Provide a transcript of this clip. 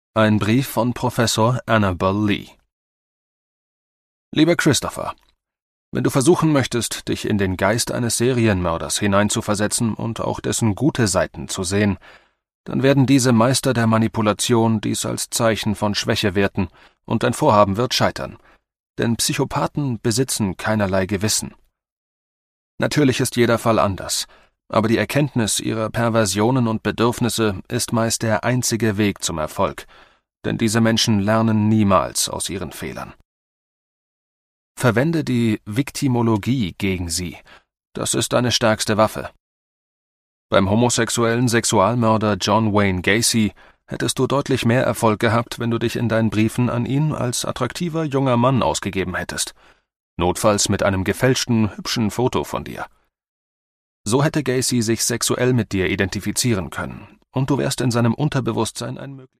Ein Brief von Professor Annabel Lee. Lieber Christopher, wenn du versuchen möchtest, dich in den Geist eines Serienmörders hineinzuversetzen und auch dessen gute Seiten zu sehen, dann werden diese Meister der Manipulation dies als Zeichen von Schwäche werten und dein Vorhaben wird scheitern, denn Psychopathen besitzen keinerlei Gewissen. Natürlich ist jeder Fall anders, aber die Erkenntnis ihrer Perversionen und Bedürfnisse ist meist der einzige Weg zum Erfolg, denn diese Menschen lernen niemals aus ihren Fehlern. Verwende die Viktimologie gegen sie, das ist deine stärkste Waffe. Beim homosexuellen Sexualmörder John Wayne Gacy hättest du deutlich mehr Erfolg gehabt, wenn du dich in deinen Briefen an ihn als attraktiver junger Mann ausgegeben hättest, notfalls mit einem gefälschten, hübschen Foto von dir. So hätte Gacy sich sexuell mit dir identifizieren können, und du wärst in seinem Unterbewusstsein ein möglicher